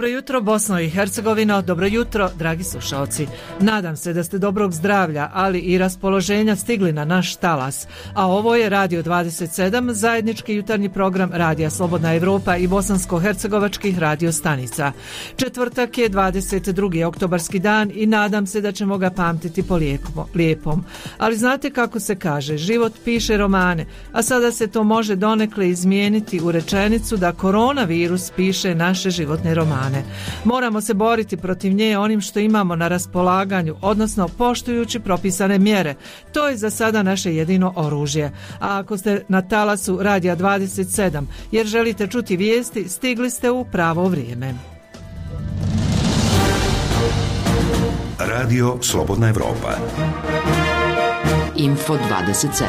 Dobro jutro Bosno i Hercegovino, dobro jutro dragi slušalci. Nadam se da ste dobrog zdravlja, ali i raspoloženja stigli na naš talas. A ovo je Radio 27, zajednički jutarnji program Radija Slobodna Evropa i bosansko-hercegovačkih radio stanica. Četvrtak je 22. oktobarski dan i nadam se da ćemo ga pamtiti po lijepom. Ali znate kako se kaže, život piše romane, a sada se to može donekle izmijeniti u rečenicu da koronavirus piše naše životne romane. Moramo se boriti protiv nje onim što imamo na raspolaganju, odnosno poštujući propisane mjere. To je za sada naše jedino oružje. A ako ste na talasu Radija 27 jer želite čuti vijesti, stigli ste u pravo vrijeme. Radio Slobodna Evropa. Info 27.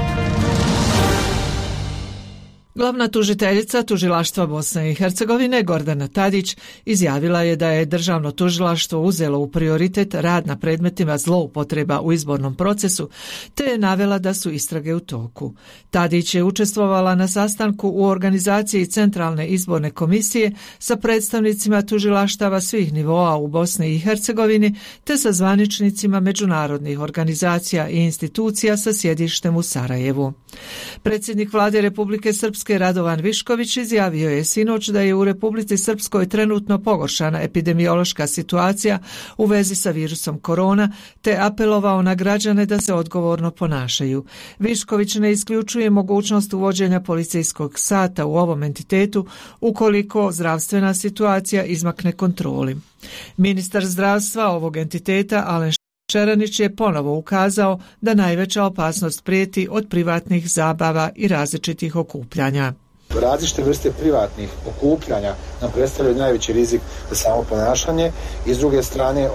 Glavna tužiteljica Tužilaštva Bosne i Hercegovine Gordana Tadić izjavila je da je državno tužilaštvo uzelo u prioritet rad na predmetima zloupotreba u izbornom procesu, te je navela da su istrage u toku. Tadić je učestvovala na sastanku u organizaciji Centralne izborne komisije sa predstavnicima tužilaštava svih nivoa u Bosni i Hercegovini, te sa zvaničnicima međunarodnih organizacija i institucija sa sjedištem u Sarajevu. Predsjednik Vlade Republike Srpske Radovan Višković izjavio je sinoć da je u Republici Srpskoj trenutno pogoršana epidemiološka situacija u vezi sa virusom korona, te apelovao na građane da se odgovorno ponašaju. Višković ne isključuje mogućnost uvođenja policijskog sata u ovom entitetu ukoliko zdravstvena situacija izmakne kontroli. Ministar zdravstva ovog entiteta Alen Šeranić je ponovo ukazao da najveća opasnost prijeti od privatnih zabava i različitih okupljanja. Različite vrste privatnih okupljanja nam predstavljaju najveći rizik za samo ponašanje i s druge strane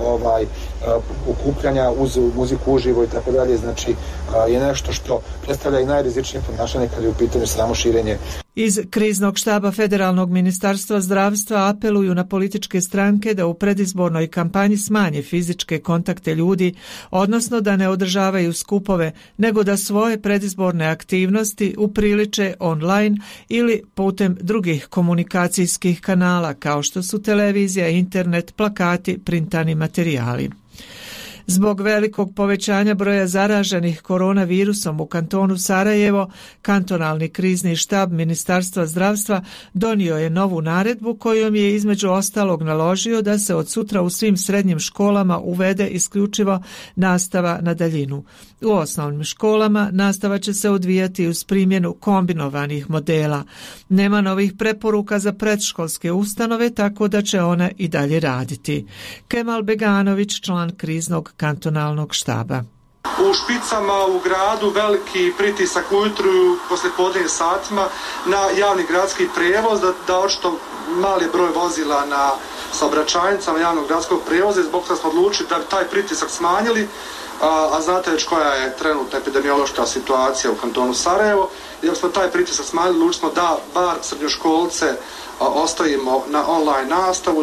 okupljanja uz muziku uživo i tako dalje, znači je nešto što predstavlja i najrizičnije ponašanje kad je u pitanju samo širenje. Iz kriznog štaba Federalnog ministarstva zdravstva apeluju na političke stranke da u predizbornoj kampanji smanje fizičke kontakte ljudi, odnosno da ne održavaju skupove, nego da svoje predizborne aktivnosti upriliče online ili putem drugih komunikacijskih kanala kao što su televizija, internet, plakati, printani materijali. Zbog velikog povećanja broja zaraženih koronavirusom u kantonu Sarajevo, kantonalni krizni štab Ministarstva zdravstva donio je novu naredbu kojom je između ostalog naložio da se od sutra u svim srednjim školama uvede isključivo nastava na daljinu. U osnovnim školama nastava će se odvijati uz primjenu kombinovanih modela. Nema novih preporuka za predškolske ustanove, tako da će one i dalje raditi. Kemal Beganović, član kriznog kantonalnog štaba. U Špicama u gradu veliki pritisak ujutru poslijepodnevnim satima na javni gradski prijevoz, da očito mali broj vozila na saobraćajnicama javnog gradskog prijevoza i zbog toga smo odlučili da bi taj pritisak smanjili, a znate već koja je trenutna epidemiološka situacija u kantonu Sarajevo. I ako smo taj pritisak smanjili, odlučili smo da bar srednjoškolce ostavimo na online nastavu.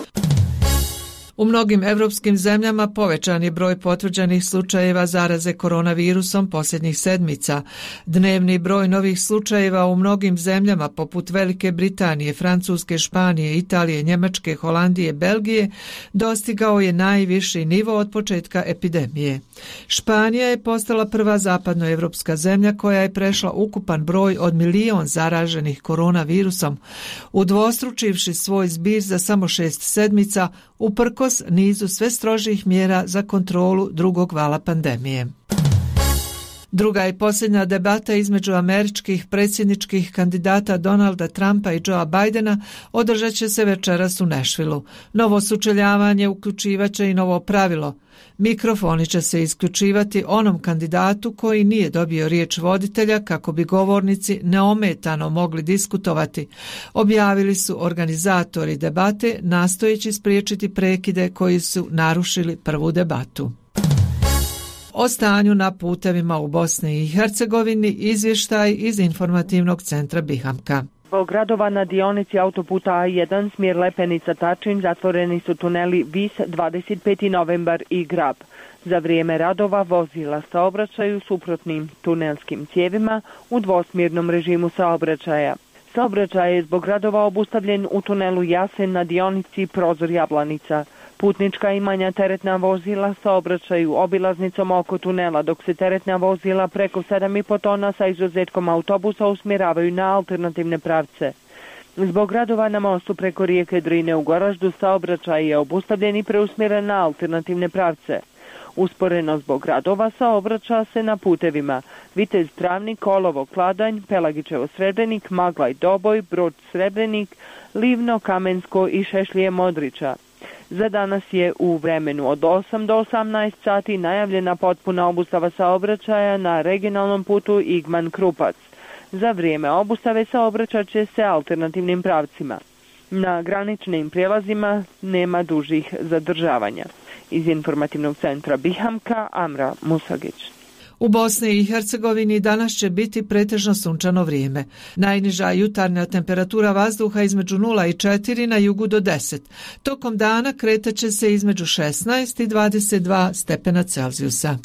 U mnogim evropskim zemljama povećan je broj potvrđenih slučajeva zaraze koronavirusom posljednjih sedmica. Dnevni broj novih slučajeva u mnogim zemljama poput Velike Britanije, Francuske, Španije, Italije, Njemačke, Holandije, Belgije dostigao je najviši nivo od početka epidemije. Španija je postala prva zapadnoevropska zemlja koja je prešla ukupan broj od 1 milion zaraženih koronavirusom, udvostručivši svoj zbir za samo 6 sedmica uprkos nizu sve strožih mjera za kontrolu drugog vala pandemije. Druga i posljednja debata između američkih predsjedničkih kandidata Donalda Trumpa i Joea Bidena održat će se večeras u Nashvilleu. Novo sučeljavanje uključivaće i novo pravilo. Mikrofoni će se isključivati onom kandidatu koji nije dobio riječ voditelja kako bi govornici neometano mogli diskutovati, objavili su organizatori debate nastojeći spriječiti prekide koji su narušili prvu debatu. O stanju na putevima u Bosni i Hercegovini izvještaj iz informativnog centra Bihamka. Zbog radova na dionici autoputa A1 smjer Lepenica-Tačin zatvoreni su tuneli Vis, 25. novembar i Grab. Za vrijeme radova vozila saobraćaju suprotnim tunelskim cijevima u dvosmjernom režimu saobraćaja. Saobraćaj je zbog radova obustavljen u tunelu Jasen na dionici Prozor Jablanica. Putnička i manja teretna vozila saobraćaju obilaznicom oko tunela, dok se teretna vozila preko 7,5 tona sa izuzetkom autobusa usmjeravaju na alternativne pravce. Zbog radova na mostu preko rijeke Drine u Goraždu saobraćaj je obustavljen i preusmjeren na alternativne pravce. Usporeno zbog radova saobraća se na putevima Vitez Travnik, Kolovo Kladanj, Pelagićevo Srebrenik, Maglaj Doboj, Brod Srebrenik, Livno, Kamensko i Šešlije Modrića. Za danas je u vremenu od 8 do 18 sati najavljena potpuna obustava saobraćaja na regionalnom putu Igman-Krupac. Za vrijeme obustave saobraćat će se alternativnim pravcima. Na graničnim prijelazima nema dužih zadržavanja. Iz informativnog centra Bihamka, Amra Musagić. U Bosni i Hercegovini danas će biti pretežno sunčano vrijeme. Najniža jutarnja temperatura vazduha između 0 i 4, na jugu do 10. Tokom dana kretaće se između 16 i 22 stepena Celzijusa.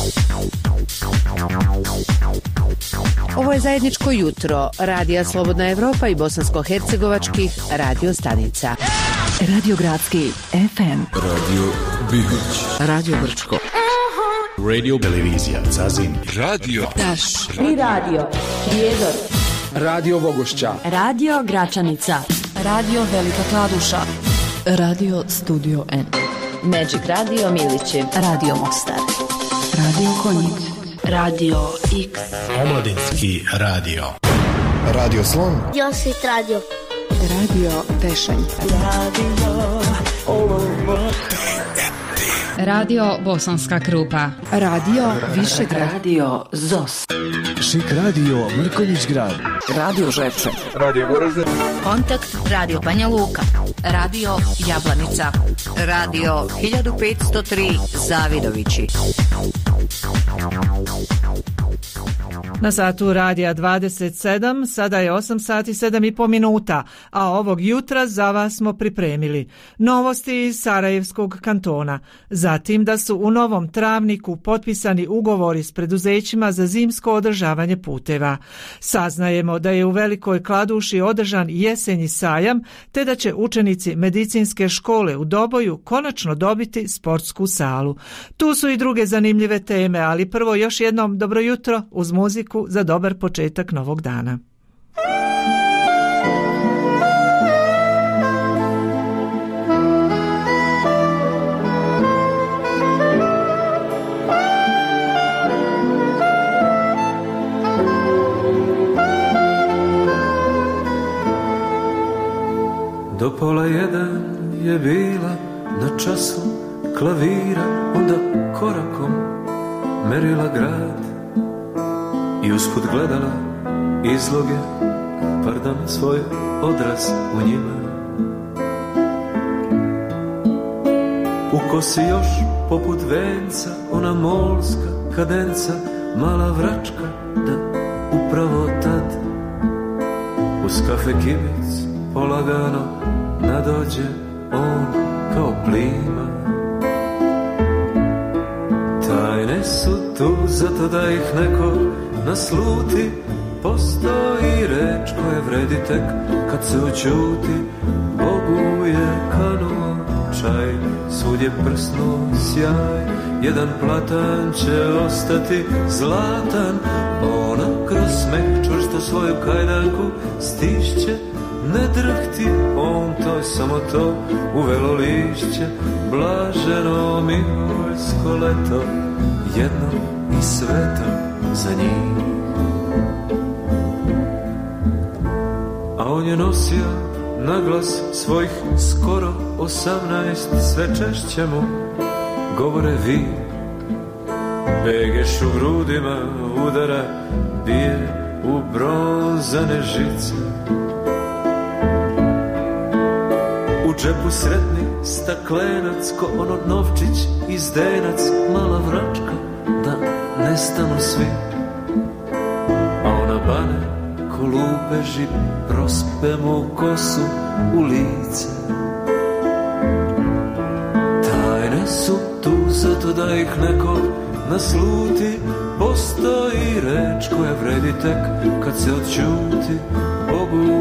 Ovo je zajedničko jutro Radija Slobodna Evropa i bosansko-hercegovačkih radio stanica. Radio Gradski FM, Radio Bihoć, Radio Brčko, Radio Televizija Zazin, Radio Daš i Radio Prijedor, Radio Vogošća, Radio Gračanica, Radio Velika Kladuša, Radio Studio N, Magic Radio Milići, Radio Mostar, Radio Konjic, Radio X, Omladinski radio, Radio Slon, Josit Radio, Radio Tešanj, Radio Bosanska Krupa, Radio Višegrad, Radio ZOS, Šik Radio Mrkonjić Grad, Radio Žepče, Radio Goražde, Kontakt Radio Banja Luka, Radio Jablanica, Radio 1503 Zavidovići. Na satu radija 27, sada je 8 sati 7,5 minuta, a ovog jutra za vas smo pripremili novosti iz Sarajevskog kantona, zatim da su u Novom Travniku potpisani ugovori s preduzećima za zimsko održavanje puteva. Saznajemo da je u Velikoj Kladuši održan jesenji sajam, te da će učenici medicinske škole u Doboju konačno dobiti sportsku salu. Tu su i druge zanimljive teme, ali prvo još jednom dobro jutro uz muziku za dobar početak novog dana. Do 12:30 je bila na času klavira, onda korakom merila grad i usput gledala izloge, pardon, svoj odraz u njima. U kosi još poput venca ona molska kadenca, mala vračka, da upravo tad uz kafe kibic polagano nadođe on kao plima. Tajne su tu zato da ih neko nasluti, postoji reč koja vredi tek kad se oćuti. Bogu je kanuo čaj, svud je prsnuo sjaj, jedan platan će ostati zlatan. Ona kroz smeh čvrsto svoju kajdanku stišće, ne drhti, on to je samo to, uvelo lišće, blaženo miholjsko leto, jedno i sveto za njih. A on je nosio na glas svojih skoro 18, sve češće mu govore vi. Begeš u grudima udara, bije u bronzane žice. U džepu sretni staklenac, ko ono novčić i zdenac, mala vračka da nestanu svi. A ona bane ko lupeži, prospe mu kosu u lice. Tajne su tu zato da ih neko nasluti, postoji reč koja vredi tek kad se odćuti. Bogu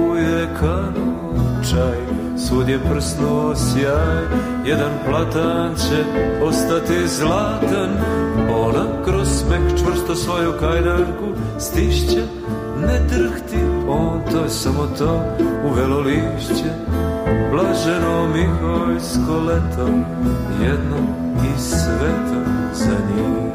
kanu, čaj, svud je prsnuo sjaj, jedan platan će ostati zlatan, ona kroz smeh čvrsto svoju kajdanku stišće, ne drhti, on to je samo to, uvelo lišće, blaženo Mihojsko leto, jedno i sveto za njih.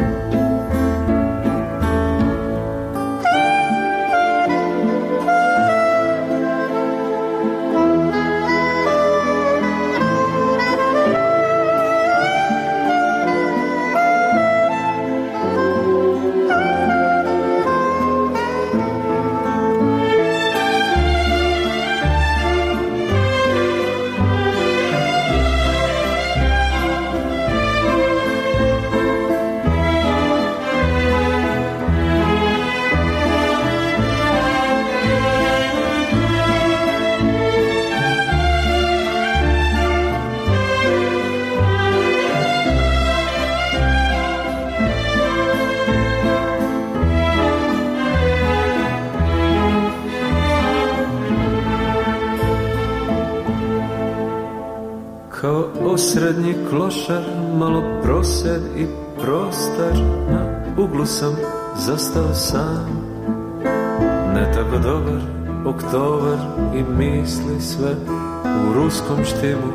Srednji klošar, malo prosed i prostar, na uglu sam zastao sam. Ne tako dobar oktobar i misli sve u ruskom štimu.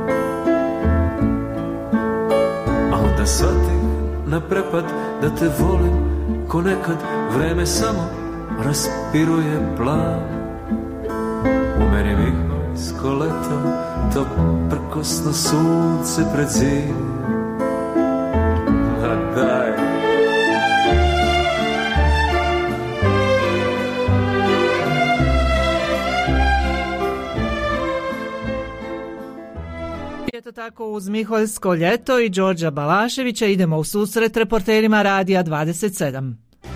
A onda shvatih na prepad da te volim, ko nekad vreme samo raspiruje plan. U meni Mihojsko leto, to prkosno sunce pred zid. A daj. Eto tako uz Miholjsko ljeto i Đorđa Balaševića idemo u susret reporterima Radija 27.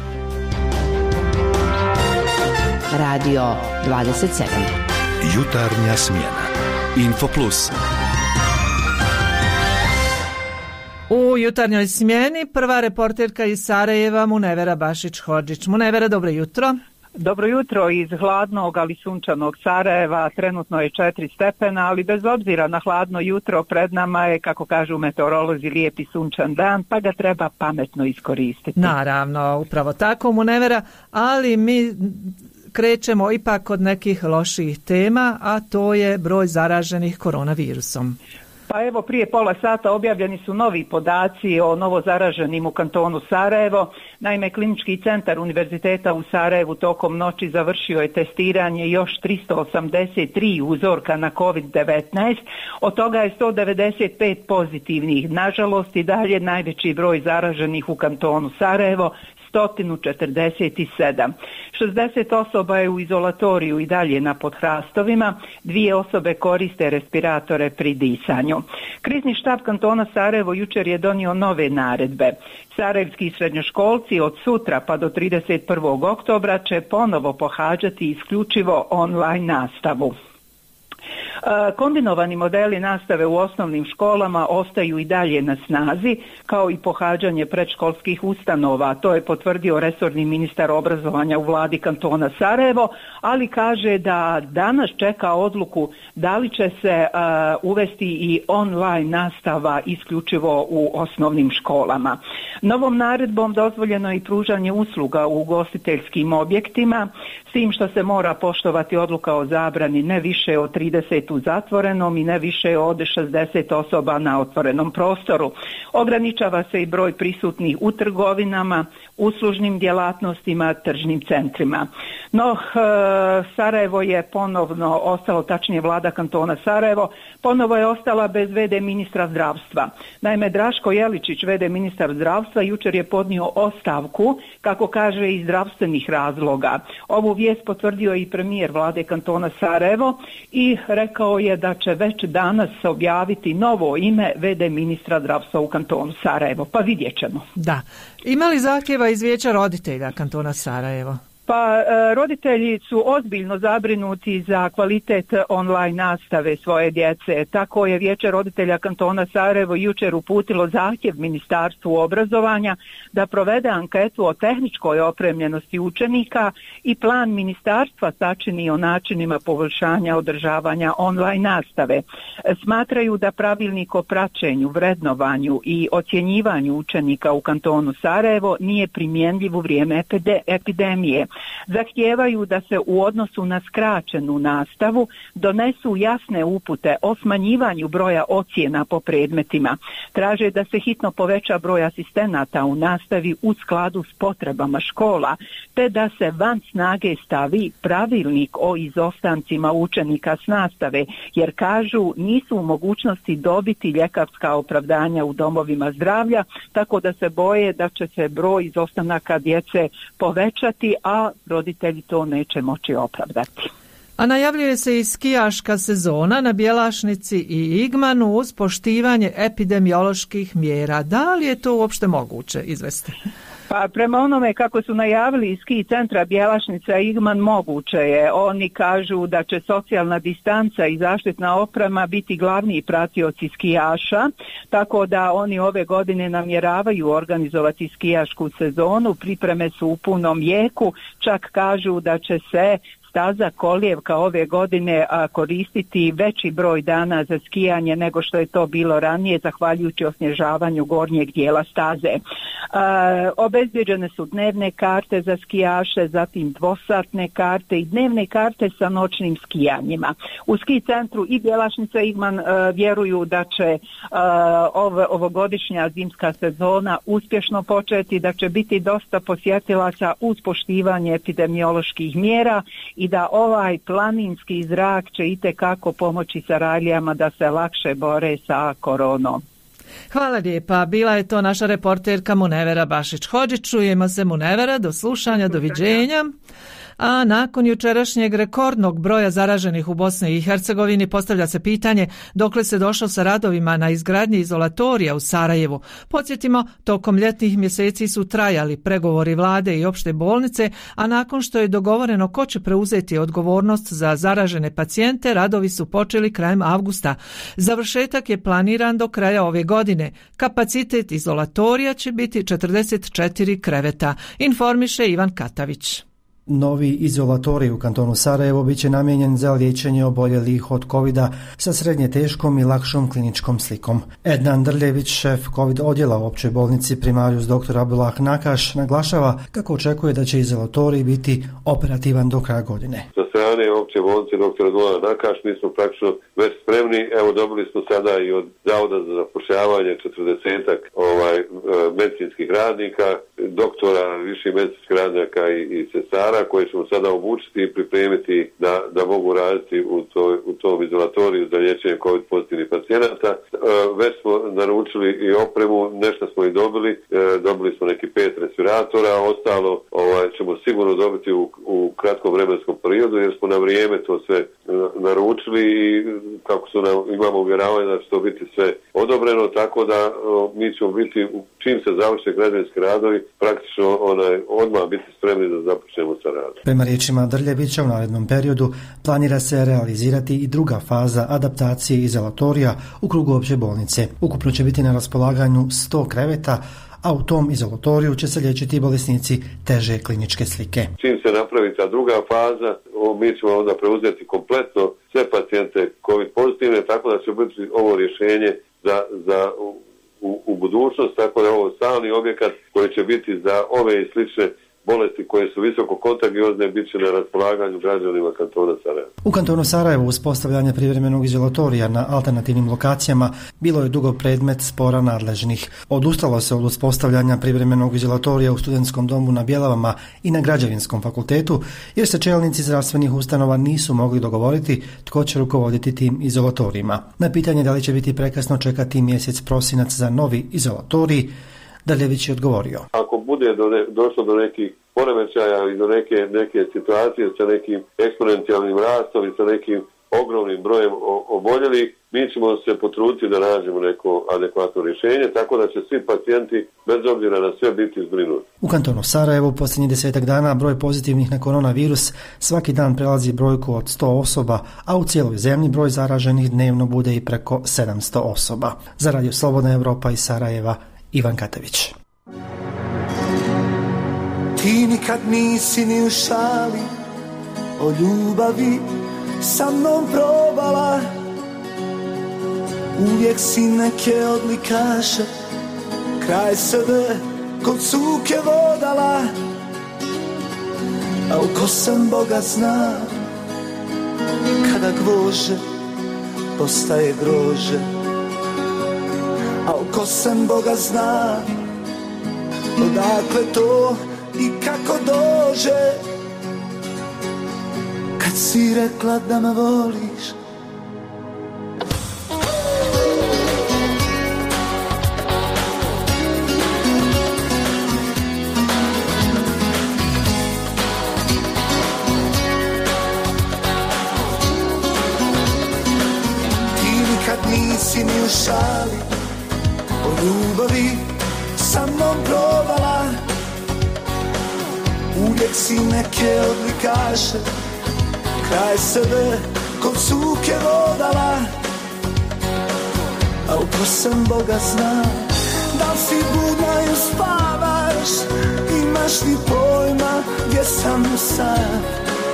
Radio 27. Jutarnja smjena. Info Plus. U jutarnjoj smjeni prva reporterka iz Sarajeva Munevera Bašić-Hodžić. Munevera, dobro jutro. Dobro jutro iz hladnog, ali sunčanog Sarajeva. Trenutno je 4 stepena, ali bez obzira na hladno jutro pred nama je, kako kažu meteorolozi, lijepi sunčan dan, pa ga treba pametno iskoristiti. Naravno, upravo tako, Munevera, ali mi krećemo ipak od nekih loših tema, a to je broj zaraženih koronavirusom. Pa evo, prije pola sata objavljeni su novi podaci o novo zaraženim u kantonu Sarajevo. Naime, Klinički centar Univerziteta u Sarajevu tokom noći završio je testiranje još 383 uzorka na COVID-19, od toga je 195 pozitivnih. Nažalost, i dalje najveći broj zaraženih u kantonu Sarajevo, 147. 60 osoba je u izolatoriju i dalje na podhrastovima, 2 osobe koriste respiratore pri disanju. Krizni štab kantona Sarajevo jučer je donio nove naredbe. Sarajevski srednjoškolci od sutra pa do 31. oktobra će ponovo pohađati isključivo online nastavu. Kombinovani modeli nastave u osnovnim školama ostaju i dalje na snazi, kao i pohađanje predškolskih ustanova. To je potvrdio resorni ministar obrazovanja u vladi kantona Sarajevo, ali kaže da danas čeka odluku da li će se uvesti i online nastava isključivo u osnovnim školama. Novom naredbom dozvoljeno je i pružanje usluga u ugostiteljskim objektima, s tim što se mora poštovati odluka o zabrani ne više od 30 u zatvorenom i ne više od 60 osoba na otvorenom prostoru. Ograničava se i broj prisutnih u trgovinama, uslužnim djelatnostima, tržnim centrima. No, Sarajevo je ponovno ostalo, tačnije vlada kantona Sarajevo, ponovo je ostala bez v.d. ministra zdravstva. Naime, Draško Jeličić, v.d. ministar zdravstva, jučer je podnio ostavku, kako kaže, iz zdravstvenih razloga. Ovu vijest potvrdio i premijer vlade kantona Sarajevo i rekao je da će već danas objaviti novo ime v.d. ministra zdravstva u kantonu Sarajevo. Pa vidjet ćemo. Da. Ima li zahtjeva iz vijeća roditelja kantona Sarajevo? Pa roditelji su ozbiljno zabrinuti za kvalitet online nastave svoje djece. Tako je Vijeće roditelja kantona Sarajevo jučer uputilo zahtjev Ministarstvu obrazovanja da provede anketu o tehničkoj opremljenosti učenika i plan ministarstva sačini o načinima poboljšanja održavanja online nastave. Smatraju da pravilnik o praćenju, vrednovanju i ocjenjivanju učenika u kantonu Sarajevo nije primjenjiv u vrijeme epidemije. Zahtijevaju da se u odnosu na skraćenu nastavu donesu jasne upute o smanjivanju broja ocjena po predmetima. Traže da se hitno poveća broj asistenata u nastavi u skladu s potrebama škola, te da se van snage stavi pravilnik o izostancima učenika s nastave, jer kažu nisu u mogućnosti dobiti ljekarska opravdanja u domovima zdravlja, tako da se boje da će se broj izostanaka djece povećati, a roditelji to neće moći opravdati. A najavljuje se i skijaška sezona na Bjelašnici i Igmanu uz poštivanje epidemioloških mjera. Da li je to uopšte moguće izvesti? Pa prema onome kako su najavili iz ski centra Bjelašnica i Igman, moguće je. Oni kažu da će socijalna distanca i zaštitna oprema biti glavni pratioci skijaša, tako da oni ove godine namjeravaju organizovati skijašku sezonu. Pripreme su u punom jeku, čak kažu da će se staza Kolijevka ove godine koristiti veći broj dana za skijanje nego što je to bilo ranije, zahvaljujući osnježavanju gornjeg dijela staze. Obezbjeđene su dnevne karte za skijaše, zatim dvosatne karte i dnevne karte sa noćnim skijanjima. U ski centru i Bjelašnica i Igman vjeruju da će ovogodišnja zimska sezona uspješno početi, da će biti dosta posjetilaca uz poštivanje epidemioloških mjera i da ovaj planinski zrak će itekako pomoći Sarajlijama da se lakše bore sa koronom. Hvala lijepa. Bila je to naša reporterka Munevera Bašić-Hodžić. Čujemo se, Munevera. Do slušanja, doviđenja. A nakon jučerašnjeg rekordnog broja zaraženih u Bosni i Hercegovini postavlja se pitanje dokle se došlo sa radovima na izgradnji izolatorija u Sarajevu. Podsjetimo, tokom ljetnih mjeseci su trajali pregovori vlade i opšte bolnice, a nakon što je dogovoreno ko će preuzeti odgovornost za zaražene pacijente, radovi su počeli krajem avgusta. Završetak je planiran do kraja ove godine. Kapacitet izolatorija će biti 44 kreveta, informiše Ivan Katavić. Novi izolatorij u kantonu Sarajevo bit će namijenjen za liječenje oboljelih od covida sa srednje teškom i lakšom kliničkom slikom. Ednan Drljević, šef covid odjela u općoj bolnici primarijus dr. Abdullah Nakaš, naglašava kako očekuje da će izolatorij biti operativan do kraja godine. Sa strane opće bolnice dr. Abdullah Nakaš mi smo praktično već spremni. Evo, dobili smo sada i od Zavoda za zapošljavanje 40-ak medicinskih radnika, doktora, viših medicinskih radnika i sestara koje ćemo sada obučiti i pripremiti da mogu raditi u tom izolatoriju za liječenje COVID pozitivnih pacijenata. Već smo naručili i opremu, nešto smo i dobili smo neki 5 respiratora, ostalo ćemo sigurno dobiti u kratkom vremenskom periodu jer smo na vrijeme to sve naručili i kako imamo uvjeravanje da će to biti sve odobreno, tako da mi ćemo biti, čim se završe građevinski radovi, praktično odmah biti spremni da započnemo sa radom. Prema riječima Drljevića, u narednom periodu planira se realizirati i druga faza adaptacije izolatorija u krugu opće bolnice. Ukupno će biti na raspolaganju 100 kreveta, a u tom izolatoriju će se liječiti bolesnici teže kliničke slike. Čim se napravi ta druga faza, mi ćemo onda preuzeti kompletno sve pacijente COVID pozitivne, tako da će biti ovo rješenje za u budućnost, tako da je ovo stalni objekat koji će biti za ove i slične bolesti koje su visoko kontagiozne bit će na raspolaganju građanima kantona Sarajevo. U kantonu Sarajevo uspostavljanje privremenog izolatorija na alternativnim lokacijama bilo je dugo predmet spora nadležnih. Odustalo se od uspostavljanja privremenog izolatorija u studentskom domu na Bjelavama i na Građevinskom fakultetu, jer se čelnici zdravstvenih ustanova nisu mogli dogovoriti tko će rukovoditi tim izolatorijima. Na pitanje da li će biti prekasno čekati mjesec prosinac za novi izolatorij, Daljević je odgovorio. Ako bude došlo do nekih poremećaja i do neke situacije sa nekim eksponencijalnim rastom i sa nekim ogromnim brojem oboljelih, mi ćemo se potruditi da nađemo neko adekvatno rješenje, tako da će svi pacijenti bez obzira na sve biti zbrinuti. U kantonu Sarajevo u posljednjih 10 dana broj pozitivnih na koronavirus svaki dan prelazi brojku od 100 osoba, a u cijeloj zemlji broj zaraženih dnevno bude i preko 700 osoba. Za Radio Slobodna Evropa iz Sarajeva, Ivan Katević. Ti nikad nisi ni u šali o ljubavi sa mnom probala, uvijek si neke odlikaše kraj sebe kod cuke vodala, a u ko sam Boga zna, kada gvože postaje grože, a u ko sam Boga zna, odakle to i kako dođe, kad si rekla da me voliš. Ti nikad nisi ni u šali o ljubavi sa mnom probala, uvijek si neke odlikaše kraj sebe kod cuke vodala, a u ko sam Boga zna, da si budna i spavaš, imaš li pojma gdje sam sad,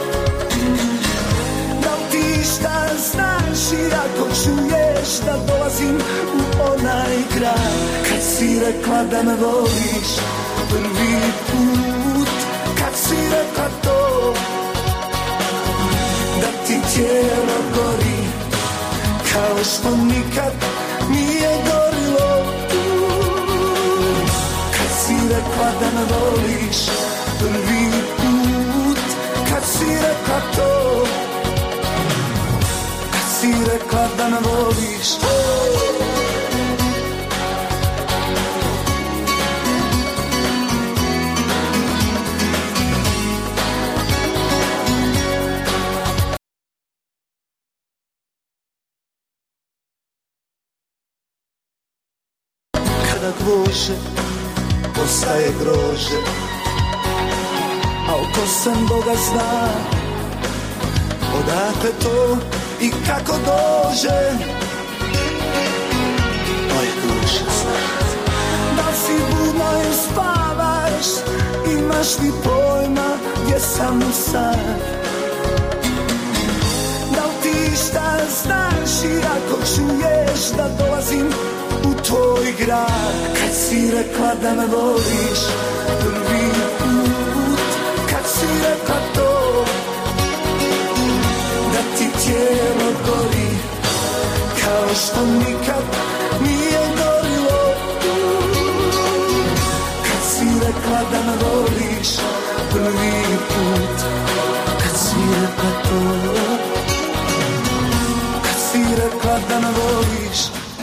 da li ti šta znaš i ako čuješ da dolazim u onaj grad, kad si rekla da me voliš prvi put, kad si rekla to, da ti tijelo gori kao što nikad nije gorilo, kad si rekla da me voliš prvi put, kad si rekla to, kad si rekla da me voliš. Gvože postaje grože, a u ko sam Boga zna, odakle to i kako dođe, moje duše zna, da si budna i spavaš, imaš li pojma gdje sam sad, da li ti šta znaš i ako čuješ da dolazim u tvoj grad, kad si rekla da me voliš prvi put, kad si rekla to, da ti tijelo gori kao što nikad nije gorilo, kad si rekla da me voliš prvi put, kad si rekla to, kad si rekla da me voliš.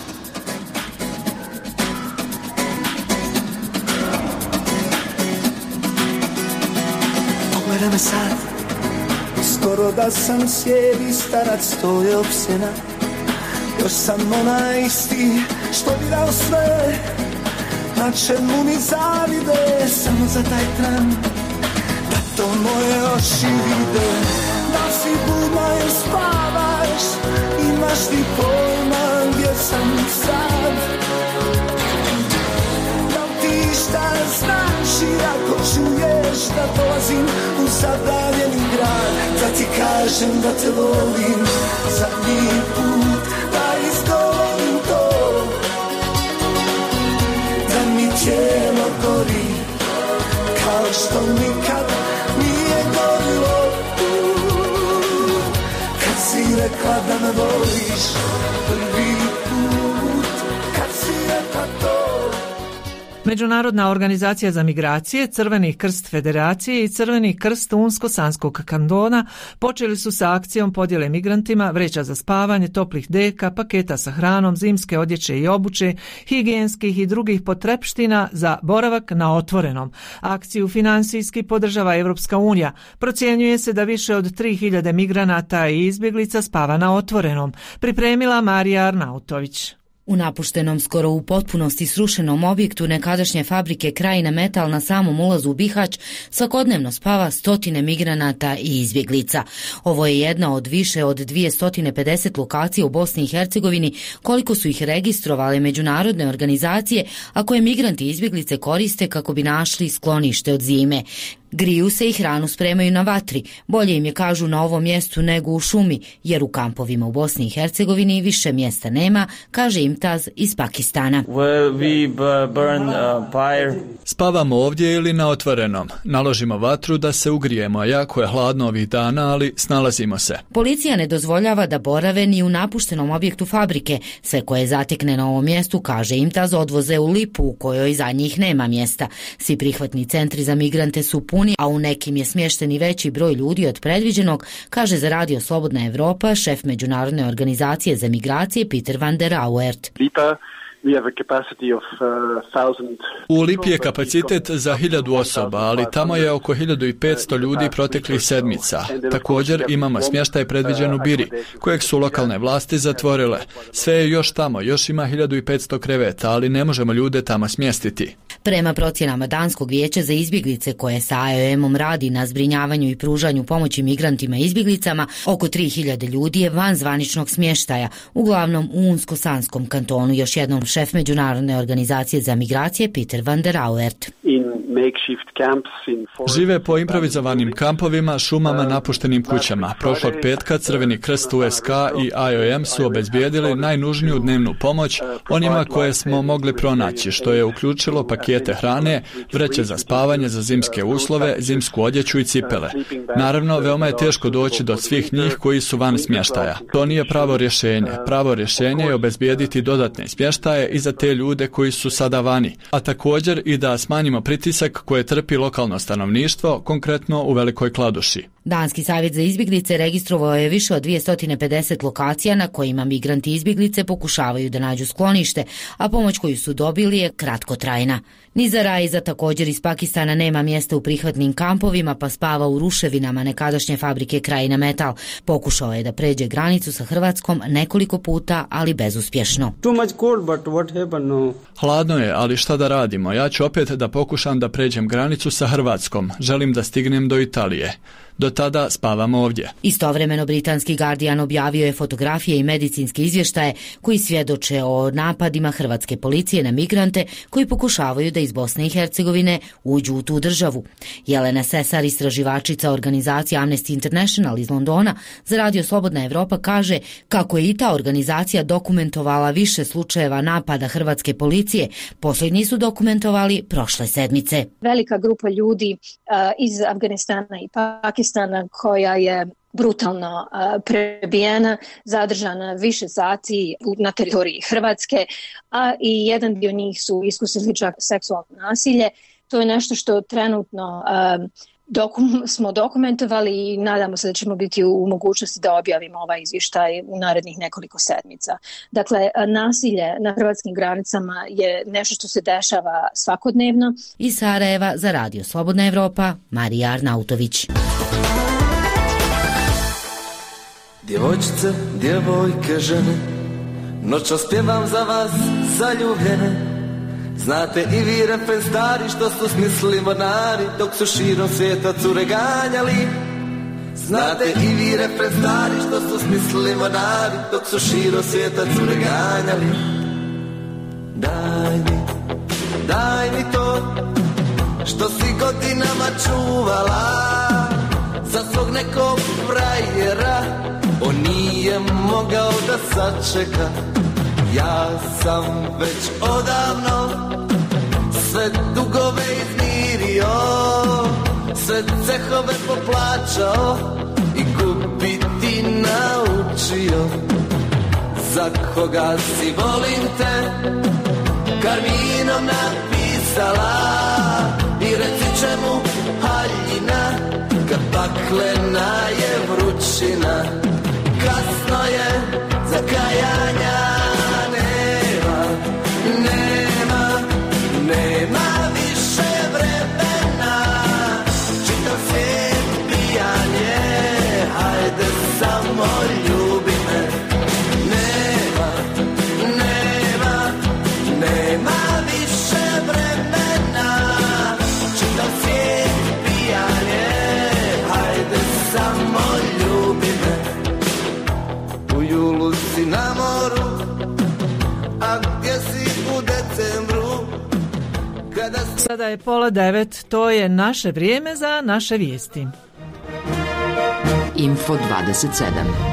Gleda me sad, skoro da sam sjebi starac, to je opsena. Još sam onaj isti što bi dao sve, na čemu mi zavide, samo za taj tran, da to moje oči vide. Da si budna i spavaš, imaš li pojma gdje sam sad, šta znaš i ako čuješ da dolazim u zabranjeni grad, da ti kažem da te volim zadnji put, da izgovorim to, da mi tijelo gori kao što nikad nije gorilo, kad si rekla da me voliš prvi put, kad si rekla to. Međunarodna organizacija za migracije, Crveni krst Federacije i Crveni krst Unsko-Sanskog kantona počeli su sa akcijom podjele migrantima vreća za spavanje, toplih deka, paketa sa hranom, zimske odjeće i obuće, higijenskih i drugih potrepština za boravak na otvorenom. Akciju finansijski podržava Evropska unija. Procjenjuje se da više od 3000 migranata i izbjeglica spava na otvorenom. Pripremila Marija Arnautović. U napuštenom, skoro u potpunosti srušenom objektu nekadašnje fabrike Krajina Metal na samom ulazu u Bihać svakodnevno spava stotine migranata i izbjeglica. Ovo je jedna od više od 250 lokacija u Bosni i Hercegovini, koliko su ih registrovale međunarodne organizacije, a koje migranti i izbjeglice koriste kako bi našli sklonište od zime. Griju se i hranu spremaju na vatri. Bolje im je, kažu, na ovom mjestu nego u šumi, jer u kampovima u Bosni i Hercegovini više mjesta nema, kaže Imtaz iz Pakistana. Spavamo ovdje ili na otvorenom. Naložimo vatru da se ugrijemo, jako je hladno ovih dana, ali snalazimo se. Policija ne dozvoljava da borave ni u napuštenom objektu fabrike. Sve koje zatekne na ovom mjestu, kaže Imtaz, odvoze u Lipu u kojoj za njih nema mjesta. Svi prihvatni centri za migrante su puni, a u nekim je smješten i veći broj ljudi od predviđenog, kaže za Radio Slobodna Evropa šef Međunarodne organizacije za migracije Peter van der Auwert. U Lipi je kapacitet za 1000 osoba, ali tamo je oko 1500 ljudi proteklih sedmica. Također imamo smještaj predviđen u Biri, kojeg su lokalne vlasti zatvorile. Sve je još tamo, još ima 1500 kreveta, ali ne možemo ljude tamo smjestiti. Prema procjenama Danskog vijeća za izbjeglice, koje sa IOM-om radi na zbrinjavanju i pružanju pomoći migrantima i izbjeglicama, oko 3000 ljudi je van zvaničnog smještaja, uglavnom u Unsko-Sanskom kantonu. Još jednom šef Međunarodne organizacije za migracije Peter van der Auwert. Žive po improvizovanim kampovima, šumama, napuštenim kućama. Prošlog petka Crveni krst USK i IOM su obezbijedili najnužniju dnevnu pomoć onima koje smo mogli pronaći, što je uključilo pakete hrane, vreće za spavanje za zimske uslove, zimsku odjeću i cipele. Naravno, veoma je teško doći do svih njih koji su van smještaja. To nije pravo rješenje. Pravo rješenje je obezbijediti dodatne smještaje i za te ljude koji su sada vani, a također i da smanjimo pritisak koje trpi lokalno stanovništvo, konkretno u Velikoj Kladuši. Danski savjet za izbjeglice registrovao je više od 250 lokacija na kojima migranti i izbjeglice pokušavaju da nađu sklonište, a pomoć koju su dobili je kratkotrajna. Niza Raiza, također iz Pakistana, nema mjesta u prihvatnim kampovima, pa spava u ruševinama nekadašnje fabrike Krajina Metal. Pokušao je da pređe granicu sa Hrvatskom nekoliko puta, ali bezuspješno. Hladno je, ali šta da radimo? Ja ću opet da pokušam da pređem granicu sa Hrvatskom. Želim da stignem do Italije. Do tada spavamo ovdje. Istovremeno britanski Guardian objavio je fotografije i medicinske izvještaje koji svjedoče o napadima hrvatske policije na migrante koji pokušavaju da iz Bosne i Hercegovine uđu u tu državu. Jelena Sesar, istraživačica organizacije Amnesty International iz Londona, za Radio Slobodna Evropa kaže kako je i ta organizacija dokumentovala više slučajeva napada hrvatske policije. Posljednji su dokumentovali prošle sedmice. Velika grupa ljudi iz Afganistana i Pakistana koja je brutalno prebijena, zadržana više sati na teritoriji Hrvatske, a i jedan dio njih su iskusili čak seksualno nasilje. To je nešto što trenutno smo dokumentovali i nadamo se da ćemo biti u mogućnosti da objavimo ovaj izvještaj u narednih nekoliko sedmica. Dakle, nasilje na hrvatskim granicama je nešto što se dešava svakodnevno. Iz Sarajeva za Radio Slobodna Evropa, Marija Arnautović. Djevojčice, djevojke, žene, noćas pjevam za vas zaljubljene. Znate i vi refren stari što su smislili mornari dok su širom svijeta cure ganjali. Znate i vi refren stari što su smislili mornari dok su širom svijeta cure ganjali. Daj mi to što si godinama čuvala za svog nekog frajera. On nije mogao da sačeka. Ja sam već odavno sve dugove izmirio, sve cehove poplaćao i kupiti naučio. Za koga si volim te, karminom napisao. pisala i reci čemu haljina, kad paklena je vrućina. Kasno je za kajanja, nema više vremena, čitav svijet pijan je, hajde samo ljubi me. Nema više vremena, čitav svijet pijan je, hajde samo ljubi me. U julu si na moru, a gdje si u decembru? Sada je 8:30, to je naše vrijeme za naše vijesti. Info 27.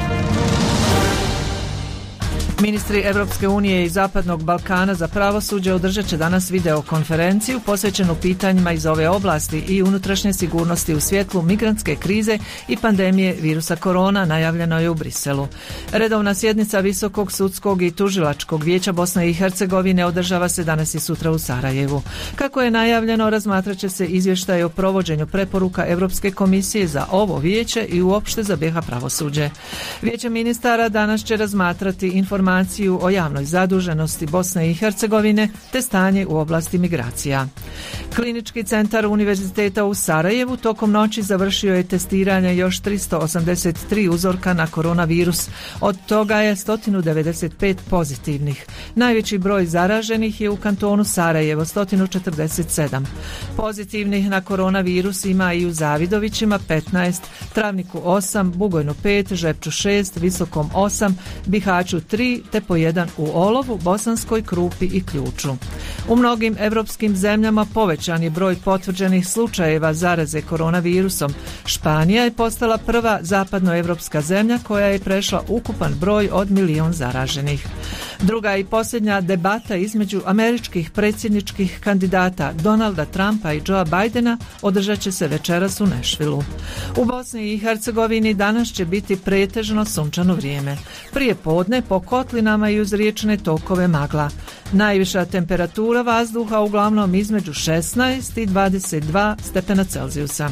Ministri Evropske unije i Zapadnog Balkana za pravosuđe održat će danas videokonferenciju posvećenu pitanjima iz ove oblasti i unutrašnje sigurnosti u svjetlu migrantske krize i pandemije virusa korona, najavljeno je u Briselu. Redovna sjednica Visokog sudskog i tužilačkog vijeća Bosne i Hercegovine održava se danas i sutra u Sarajevu. Kako je najavljeno, razmatrat će se izvještaj o provođenju preporuka Europske komisije za ovo vijeće i uopšte za BiH pravosuđe. Vijeće ministara danas će razmatrati informaciju o javnoj zaduženosti Bosne i Hercegovine te stanje u oblasti migracija. Klinički centar Univerziteta u Sarajevu tokom noći završio je testiranje još 383 uzorka na koronavirus, od toga je 195 pozitivnih. Najveći broj zaraženih je u kantonu Sarajevo, 147. Pozitivnih na koronavirus ima i u Zavidovićima 15, Travniku 8, Bugojnu 5, Žepču 6, Visokom 8, Bihaću 3 te po 1 u Olovu, Bosanskoj Krupi i Ključu. U mnogim evropskim zemljama povećan je broj potvrđenih slučajeva zaraze koronavirusom. Španija je postala prva zapadnoevropska zemlja koja je prešla ukupan broj od 1 milion zaraženih. Druga i posljednja debata između američkih predsjedničkih kandidata Donalda Trumpa i Joea Bidena održat će se večeras u Nešvilu. U Bosni i Hercegovini danas će biti pretežno sunčano vrijeme. Prije podne po kotlinama i uz riječne tokove magla. Najviša temperatura vazduha uglavnom između 16 i 22 stepena Celzijusa.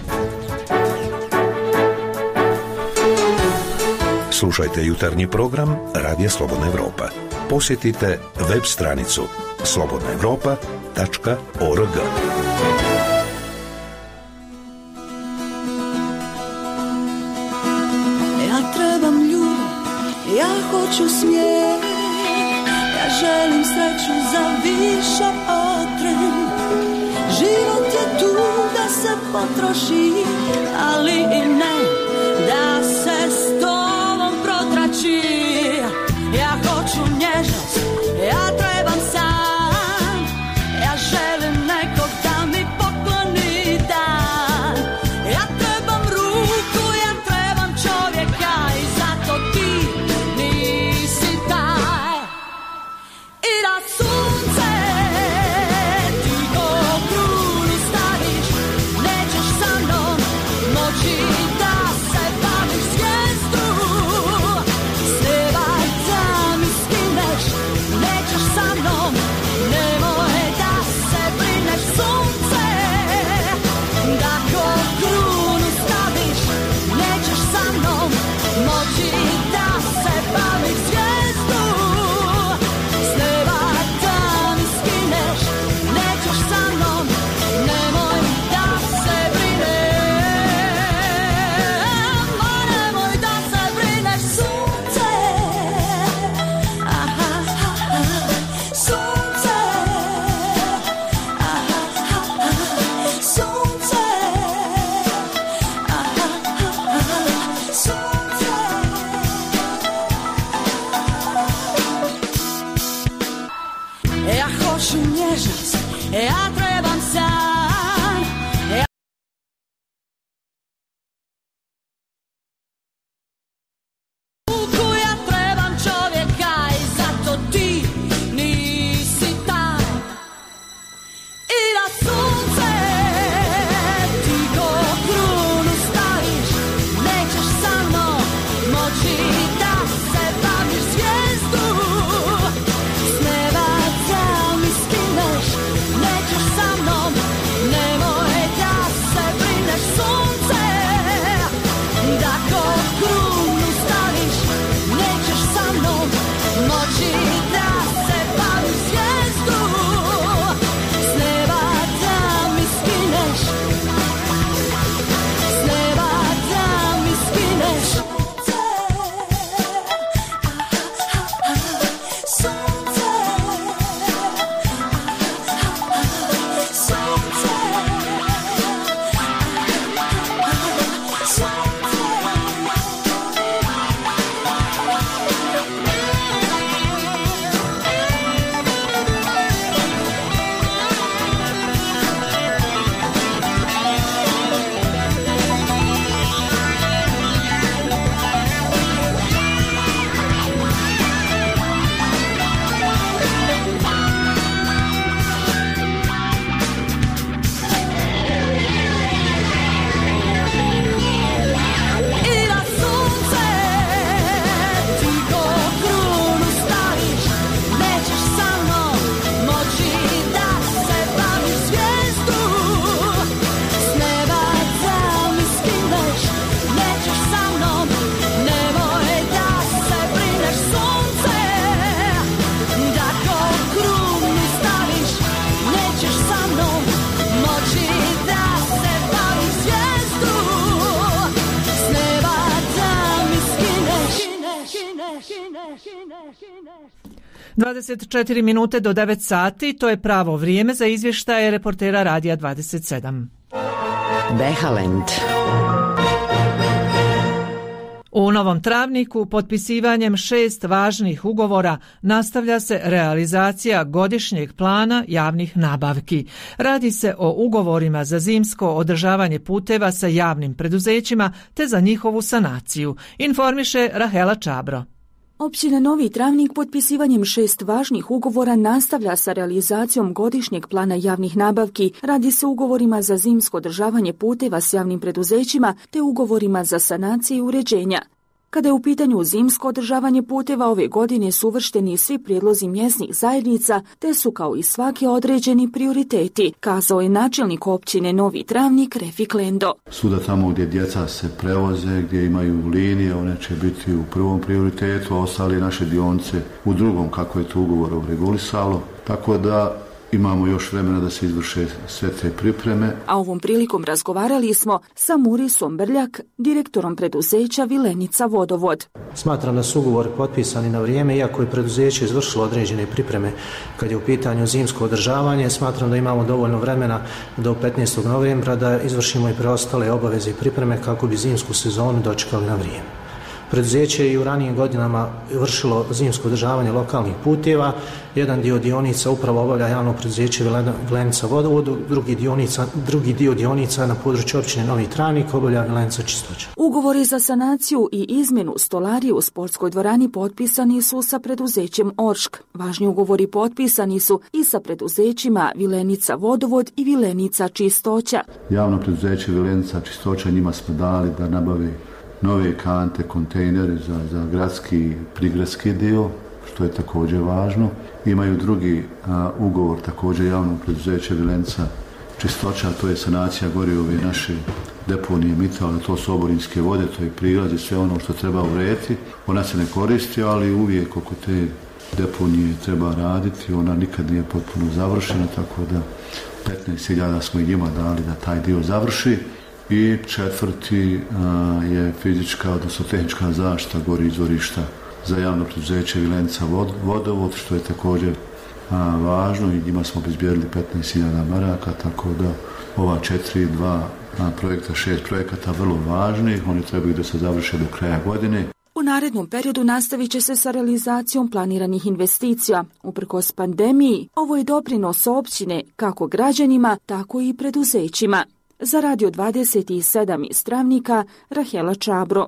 Slušajte jutarnji program Radija Slobodna Evropa. Posjetite web stranicu slobodnaevropa.org. Ja trebam ljubav, ja hoću smijeh, ja želim sreću za više od tren. Život je tu da se potroši, ali i ne da se s tobom protrači. Ja hoću nježnost, ja trebam sam, ja želim nekog da mi pokloni dan. Ja trebam ruku, ja trebam čovjeka i zato ti nisi taj. I da sunce ti ko krunu staviš, nećeš sa mnom moći da se baviš zvijezdu. S neba da mi skineš, nećeš sa mnom, nemoj da se brineš. Sunce da ko krunu staviš, nećeš sa mnom moći da se baviš zvijezdu. S neba da mi skineš, nećeš sa mnom, nemoj da se brineš. Nemoj da se brineš. Sunce, aha, sunce, aha, sunce, aha, sunce. Ja hoću nježnost, ja trebam san, ja ruku, ja trebam čovjeka i zato ti nisi taj. I da sunce ti ko krunu staviš, nećeš sa mnom moći da se baviš zvijezdu. S neba da mi skineš, nećeš 24 minute do 9 sati, to je pravo vrijeme za izvještaje reportera Radija 27. Behalend. U Novom Travniku potpisivanjem 6 važnih ugovora nastavlja se realizacija godišnjeg plana javnih nabavki. Radi se o ugovorima za zimsko održavanje puteva sa javnim preduzećima te za njihovu sanaciju, informiše Rahela Čabro. Općina Novi Travnik potpisivanjem 6 važnih ugovora nastavlja sa realizacijom godišnjeg plana javnih nabavki. Radi se o ugovorima za zimsko održavanje puteva s javnim preduzećima te ugovorima za sanaciju i uređenja. Kada je u pitanju zimsko održavanje puteva, ove godine su uvršteni svi prijedlozi mjesnih zajednica, te su kao i svaki određeni prioriteti, kazao je načelnik općine Novi Travnik Refik Lendo. Svuda tamo gdje djeca se prevoze, gdje imaju linije, one će biti u prvom prioritetu, a ostale naše dionice u drugom, kako je to ugovorom regulisalo. Tako da imamo još vremena da se izvrše sve te pripreme. A ovom prilikom razgovarali smo sa Murisom Brljak, direktorom preduzeća Vilenica Vodovod. Smatram da su ugovori potpisani na vrijeme, iako je preduzeće izvršilo određene pripreme kad je u pitanju zimsko održavanje. Smatram da imamo dovoljno vremena do 15. novembra da izvršimo i preostale obaveze i pripreme kako bi zimsku sezonu dočekali na vrijeme. Preduzeće je i u ranijim godinama vršilo zimsko održavanje lokalnih puteva. Jedan dio dionica upravo obavlja javno preduzeće Vilenica Vodovod, drugi dio dionica na području općine Novi Travnik obavlja Vilenica Čistoća. Ugovori za sanaciju i izmjenu stolarije u sportskoj dvorani potpisani su sa preduzećem Oršk. Važni ugovori potpisani su i sa preduzećima Vilenica Vodovod i Vilenica Čistoća. Javno preduzeće Vilenica Čistoća, njima smo dali da nabave nove kante, kontejnere za gradski i prigradski dio, što je također važno. Imaju drugi ugovor, također javno preduzeće Vilenica Čistoća, to je sanacija gore ove naše deponije Mitala, to su oborinske vode, to je prilaz i sve ono što treba urediti. Ona se ne koristi, ali uvijek oko te deponije treba raditi, ona nikad nije potpuno završena, tako da 15.000 smo i njima dali da taj dio završi. I četvrti je fizička, odnosno tehnička zaštita gore izvorišta za javno preduzeće Vilenica Vodovod, što je također važno i njima smo obezbijedili 15.000 maraka, tako da ova 4 projekta, 6 projekata vrlo važnih, oni trebaju da se završe do kraja godine. U narednom periodu nastavit će se sa realizacijom planiranih investicija. Uprkos pandemiji, ovo je doprinos općine kako građanima, tako i preduzećima. Za Radio 27 iz Travnika, Rahela Čabro.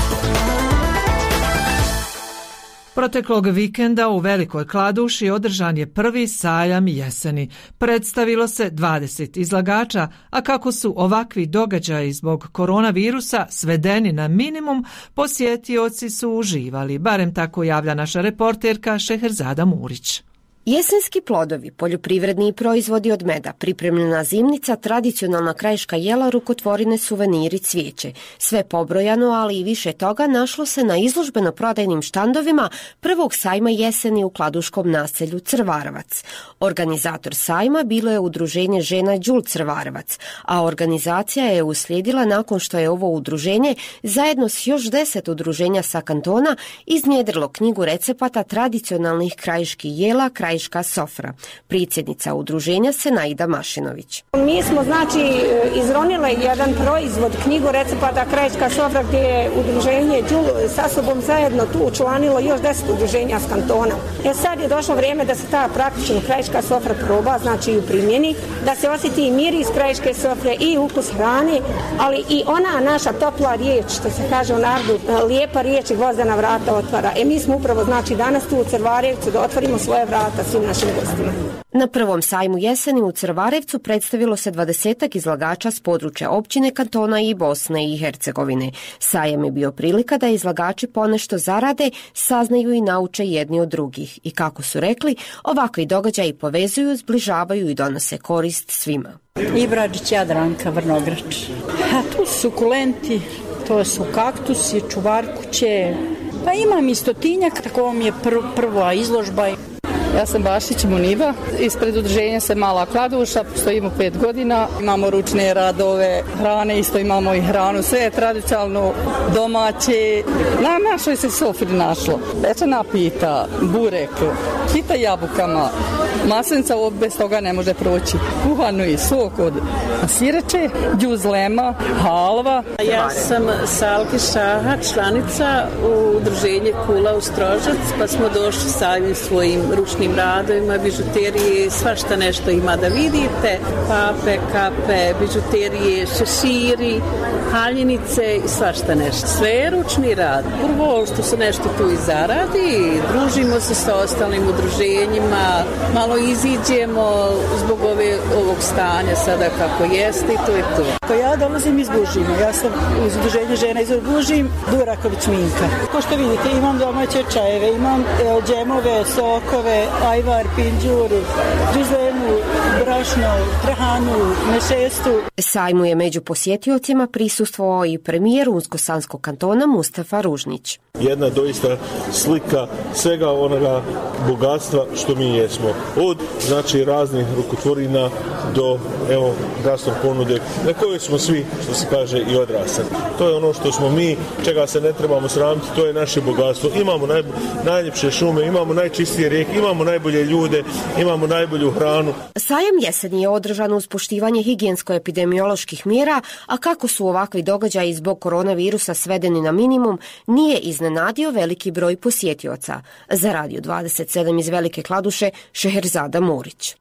Proteklog vikenda u Velikoj Kladuši održan je prvi sajam jeseni. Predstavilo se 20 izlagača, a kako su ovakvi događaji zbog koronavirusa svedeni na minimum, posjetioci su uživali, barem tako javlja naša reporterka Šeherzada Murić. Jesenski plodovi, poljoprivredni proizvodi od meda, pripremljena zimnica, tradicionalna krajiška jela, rukotvorine, suveniri, cvijeće. Sve pobrojano, ali i više toga našlo se na izložbeno-prodajnim štandovima prvog sajma jeseni u kladuškom naselju Crvarevac. Organizator sajma bilo je udruženje žena Đul Crvarevac, a organizacija je uslijedila nakon što je ovo udruženje zajedno s još 10 udruženja sa kantona iznjedrilo knjigu recepata tradicionalnih krajiških jela, krajiška sofra. Predsjednica udruženja Senaida Mašinović. Mi smo izronile jedan proizvod, knjigu recepata krajiška sofra, gdje je udruženje Đul sa sobom zajedno tu učlanilo još 10 udruženja s kantona. Sad je došlo vrijeme da se ta praktično krajiška sofra proba, i u primjeni, da se osjeti i miris krajiške sofre i ukus hrane, ali i ona naša topla riječ, što se kaže u narodu, lijepa riječ i gvozdena vrata otvara. Mi smo upravo danas tu u Crvarevcu da otvorimo svoje vrata svim našim gostima. Na prvom sajmu jeseni u Crvarevcu predstavilo se 20 izlagača s područja općine, kantona i Bosne i Hercegovine. Sajam je bio prilika da izlagači ponešto zarade, saznaju i nauče jedni od drugih. I kako su rekli, ovakvi događaji povezuju, zbližavaju i donose korist svima. Ibrađić Jadranka, Vrnograč. Tu su sukulenti, to su kaktusi, čuvar kuće. Pa imam i stotinjak, tako mi je prva izložba. Ja sam Bašić Muniva, ispred udruženja se Mala Kladuša, stojimo 5 godina, imamo ručne radove, hrane, isto imamo i hranu, sve je tradicionalno domaće. Na našoj se sofri našlo. Pečena pita, burek, pita jabukama, maslenica bez toga ne može proći. Kuhano i sok od sireče, džuz lema, halva. Ja sam Salki Šaha, članica u udruženje Kula u Strožac, pa smo došli sa svojim ručnim radovima, bižuterije, svašta nešto ima da vidite, pape, kape, bižuterije, šeširi, haljinice i svašta nešto. Sve je ručni rad. Prvo što se nešto tu i zaradi, družimo se sa ostalim udruženjima, malo iziđemo zbog ovog stanja sada kako jeste i to je to. Ja dolazim iz Bužima, ja sam iz udruženja žena iz Bužim, Duraković Minka. Ko što vidite, imam domaće čajeve, imam džemove, sokove, ajvar, pinđuru, džuzlenu, brašno, trahanu, mešestu. Sajmu je među posjetiocima prisustvovao i premijer Unsko-Sanskog kantona Mustafa Ružnić. Jedna doista slika svega onoga bogatstva što mi jesmo. Od raznih rukotvorina do gastronomske ponude na kojoj smo svi, što se kaže, i odrastali. To je ono što smo mi, čega se ne trebamo sramiti, to je naše bogatstvo. Imamo najljepše šume, imamo najčistije rijeke, imamo najbolje ljude, imamo najbolju hranu. Sajam jeseni je održan uz poštivanje higijensko-epidemioloških mjera, a kako su ovakvi događaji zbog koronavirusa svedeni na minimum, nije iznenadio veliki broj posjetioca. Za Radio 27 iz Velike Kladuše, Šeherzada Murić.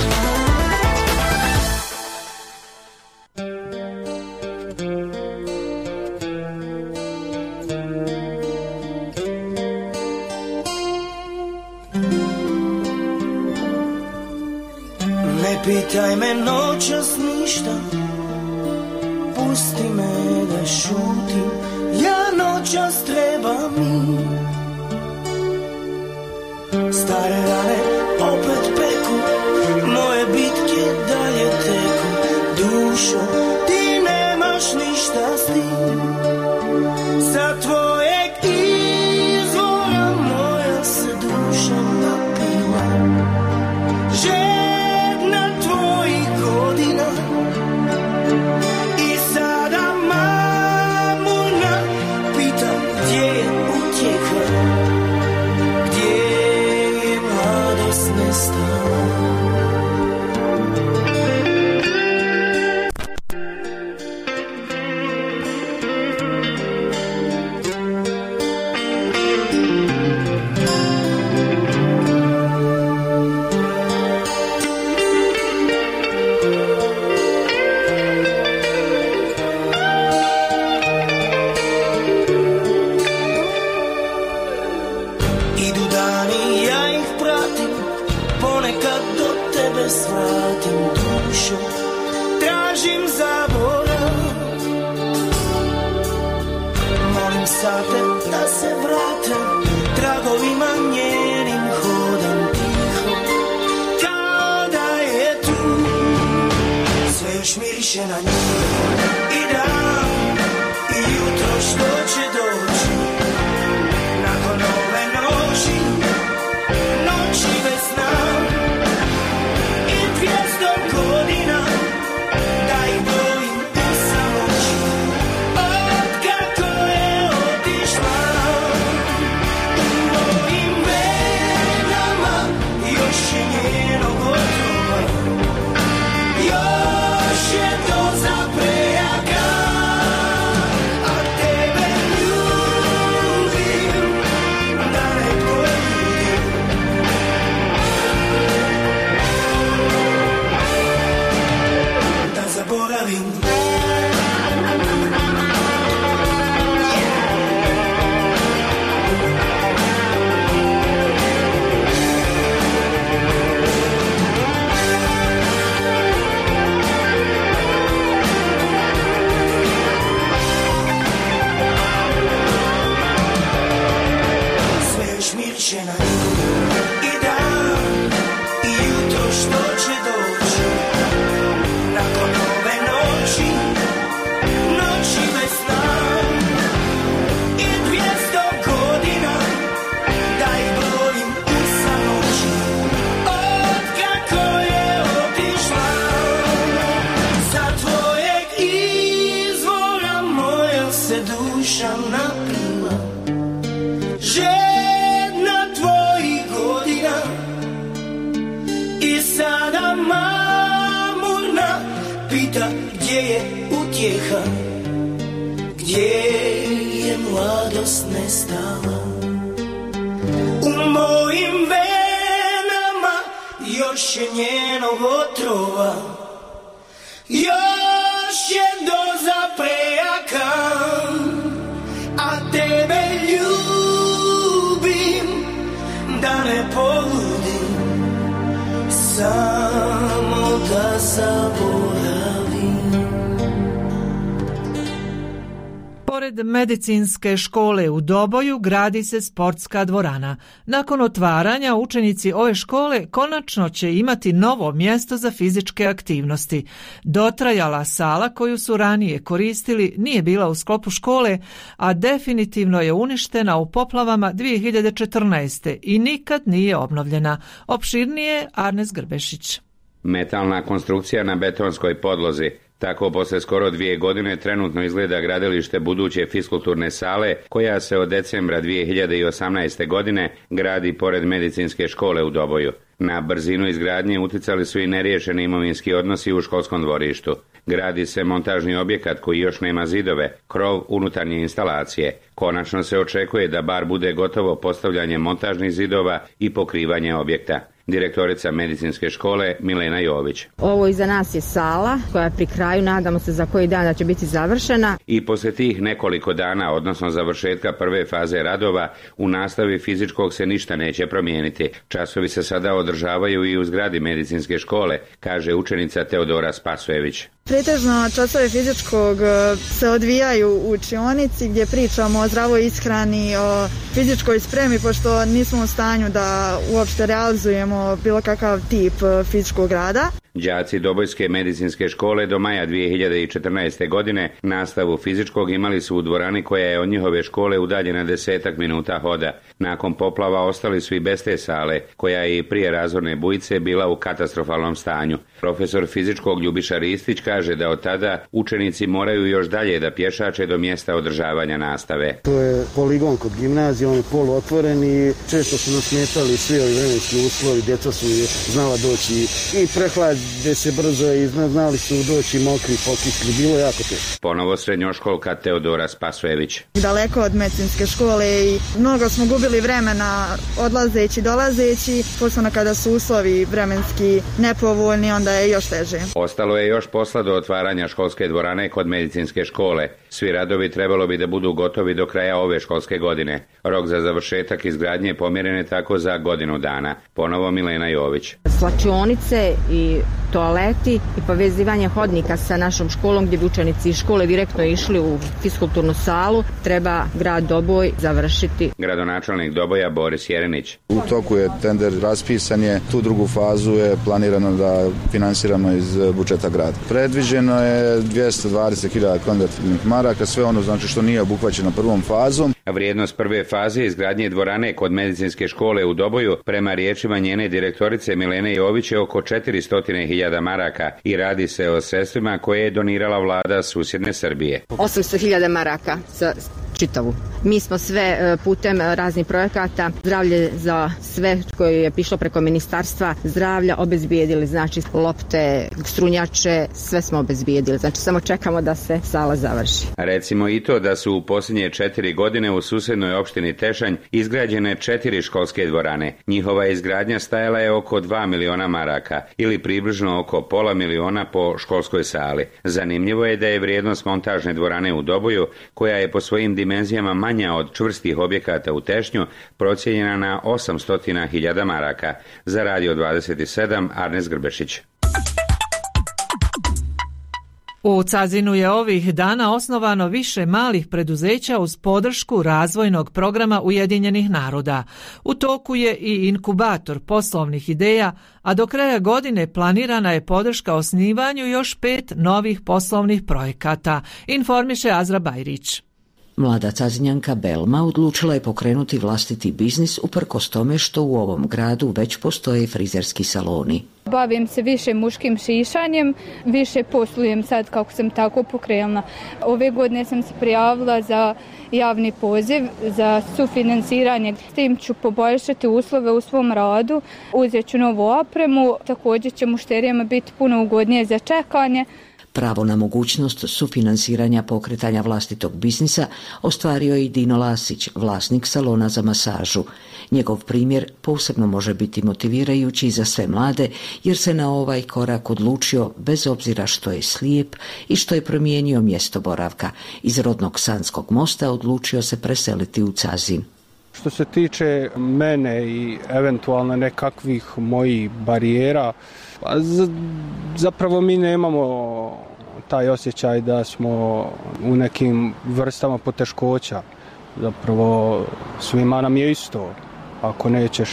Ne pitaj me noćas ništa, pusti me da šutim, ja noćas trebam mir. Stare rane opet peku, moje bitke dalje teku. Dušo, ti nemaš ništa s tim, sa tvojeg izvora moja se duša napila. Žedna tvojih godina i sada mamuna pitam gdje je utjeha, gdje je mladost nestala. Svratim dušu, tražim zaborav, molim sate da se vrate, tragovima njenim hodam tiho, kao da je tu, sve još miriše na nju. I dan, i jutro što će doći, nakon ove noći, noći bez sna. 200 godina da ih brojim u samoći, od kako je otišla. U mojim venama još je njenog otrova, još je doza prejaka, a tebe ljubim da ne poljubim. Zaboravim. Sve još miriše na nju. I dan, i jutro što će doći, nakon ove noći. sunčana plima, žedna tvojih godina i sada mamurna pita gdje je utjeha, gdje je mladost nestala. U mojim venama još je njenog otrova, još je doza prejaka, a tebe ljubim da ne poludim, samo da zaboravim. Pored medicinske škole u Doboju gradi se sportska dvorana. Nakon otvaranja učenici ove škole konačno će imati novo mjesto za fizičke aktivnosti. Dotrajala sala koju su ranije koristili nije bila u sklopu škole, a definitivno je uništena u poplavama 2014. i nikad nije obnovljena. Opširnije Arnes Grbešić. Metalna konstrukcija na betonskoj podlozi. Tako posle skoro 2 godine trenutno izgleda gradilište buduće fiskulturne sale koja se od decembra 2018. godine gradi pored medicinske škole u Doboju. Na brzinu izgradnje uticali su i neriješeni imovinski odnosi u školskom dvorištu. Gradi se montažni objekat koji još nema zidove, krov, unutarnje instalacije. Konačno se očekuje da bar bude gotovo postavljanje montažnih zidova i pokrivanje objekta. Direktorica medicinske škole Milena Jović. Ovo iza nas je sala koja je pri kraju, nadamo se za koji dan da će biti završena. I poslije tih nekoliko dana, odnosno završetka prve faze radova, u nastavi fizičkog se ništa neće promijeniti. Časovi se sada održavaju i u zgradi medicinske škole, kaže učenica Teodora Spasojević. Pretežno časove fizičkog se odvijaju u učionici gdje pričamo o zdravoj ishrani, o fizičkoj spremi, pošto nismo u stanju da uopšte realizujemo bilo kakav tip fizičkog rada. Đaci Dobojske medicinske škole do maja 2014. godine nastavu fizičkog imali su u dvorani koja je od njihove škole udaljena 10 minuta hoda. Nakon poplava ostali su i bez te sale, koja je i prije razorne bujice bila u katastrofalnom stanju. Profesor fizičkog Ljubiša Ristić kaže da od tada učenici moraju još dalje da pješače do mjesta održavanja nastave. To je poligon kod gimnazije, on je poluotvoren i često su nas smetali svi ovi vremenski uslovi, djeca su znala doći i prehlad gdje se brzo i znali su doći mokri, pokišli, bilo jako teško. Ponovo srednjoškolka Teodora Spasojević. Daleko od medicinske škole i mnogo smo gubili vremena odlazeći, dolazeći, posebno kada su uslovi vremenski nepovoljni, onda je još teže. Ostalo je još posla do otvaranja školske dvorane kod medicinske škole. Svi radovi trebalo bi da budu gotovi do kraja ove školske godine. Rok za završetak izgradnje pomjeren je tako za godinu dana. Ponovo Milena Jović. Slačionice i toaleti i povezivanje hodnika sa našom školom gdje bi učenici iz škole direktno išli u fiskulturnu salu treba grad Doboj završiti. Gradonačelnik Doboja Boris Jerenić. U toku je tender raspisan je, tu drugu fazu je planirano da finansiramo iz budžeta grada. Predviđeno je 220.000 konvertibilnih maraka, sve ono znači što nije obuhvaćeno prvom fazom. Vrijednost prve faze izgradnje dvorane kod medicinske škole u Doboju prema riječima njene direktorice Milene Jović je oko 400.000 maraka i radi se o sredstvima koje je donirala vlada susjedne Srbije. 800.000 maraka za čitavu. Mi smo sve putem raznih projekata zdravlje za sve koje je išlo preko ministarstva zdravlja obezbijedili, znači lopte, strunjače, sve smo obezbijedili. Znači samo čekamo da se sala završi. Recimo i to da su u posljednje 4 godine u susjednoj opštini Tešanj izgrađene 4 školske dvorane. Njihova izgradnja stajala je oko 2 miliona maraka ili približno oko pola miliona po školskoj sali. Zanimljivo je da je vrijednost montažne dvorane u Doboju, koja je po svojim dimenzijama manja od čvrstih objekata u Tešnju, procijenjena na 800.000 maraka. Za Radio 27 Arnes Grbešić. U Cazinu je ovih dana osnovano više malih preduzeća uz podršku razvojnog programa Ujedinjenih naroda. U toku je i inkubator poslovnih ideja, a do kraja godine planirana je podrška osnivanju još 5 novih poslovnih projekata, informiše Azra Bajrić. Mlada Cazinjanka Belma odlučila je pokrenuti vlastiti biznis uprkos tome što u ovom gradu već postoje frizerski saloni. Bavim se više muškim šišanjem, više poslujem sad kako sam tako pokrenula. Ove godine sam se prijavila za javni poziv za sufinansiranje. S tim ću poboljšati uslove u svom radu, uzet ću novu opremu, također će mušterijama biti puno ugodnije za čekanje. Pravo na mogućnost sufinansiranja pokretanja vlastitog biznisa ostvario je i Dino Lasić, vlasnik salona za masažu. Njegov primjer posebno može biti motivirajući za sve mlade jer se na ovaj korak odlučio bez obzira što je slijep i što je promijenio mjesto boravka. Iz rodnog Sanskog Mosta odlučio se preseliti u Cazin. Što se tiče mene i eventualno nekakvih mojih barijera, zapravo mi nemamo taj osjećaj da smo u nekim vrstama poteškoća. Zapravo svima nam je isto. Ako nećeš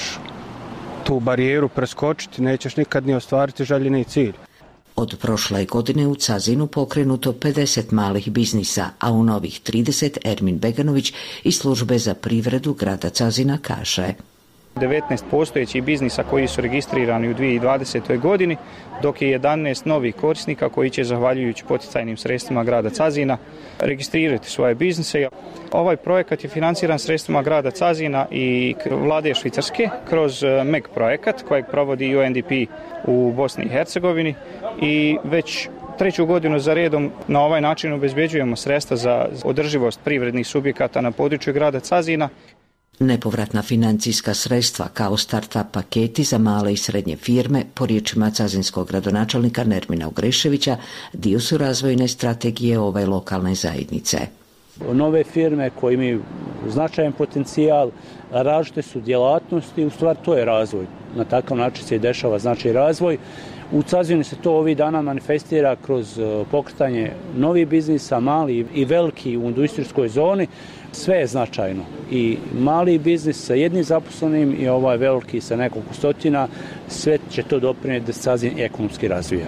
tu barijeru preskočiti, nećeš nikad ni ostvariti željeni cilj. Od prošle godine u Cazinu pokrenuto 50 malih biznisa, a u novih 30 Ermin Beganović iz službe za privredu grada Cazina kaže: 19 postojećih biznisa koji su registrirani u 2020. godini, dok je 11 novih korisnika koji će, zahvaljujući poticajnim sredstvima grada Cazina, registrirati svoje biznise. Ovaj projekat je financiran sredstvima grada Cazina i vlade Švicarske kroz MEG projekat kojeg provodi UNDP u Bosni i Hercegovini i već treću godinu za redom na ovaj način obezbeđujemo sredstva za održivost privrednih subjekata na području grada Cazina. Nepovratna financijska sredstva kao start-up paketi za male i srednje firme, po riječima cazinskog gradonačelnika Nermina Ugreševića, dio su razvojne strategije ove lokalne zajednice. Nove firme koje imaju značajan potencijal, različite su djelatnosti, u stvari to je razvoj. Na takav način se dešava znači razvoj. U Cazinu se to ovih dana manifestira kroz pokretanje novih biznisa, mali i veliki u industrijskoj zoni. Sve je značajno. I mali biznis sa jednim zaposlenim i ovaj veliki sa nekoliko stotina, sve će to doprinijeti da se Cazin ekonomski razvija.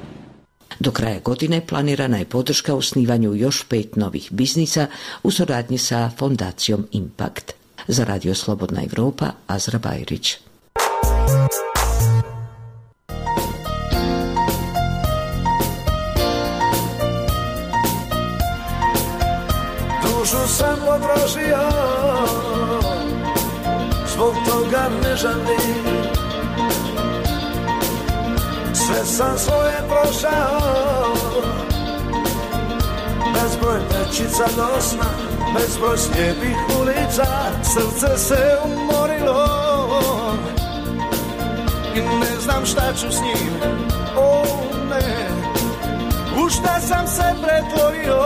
Do kraja godine planirana je podrška osnivanju još 5 novih biznisa u suradnji sa fondacijom Impact. Za Radio Slobodna Evropa, Azra Bajrić. Dušu sam potrošio, zbog toga ne žalim. Sve sam svoje prošao, bezbroj pečica do sna, bezbroj slijepih ulica. Srce se umorilo i ne znam šta ću s njim. O ne, u šta sam se pretvorio.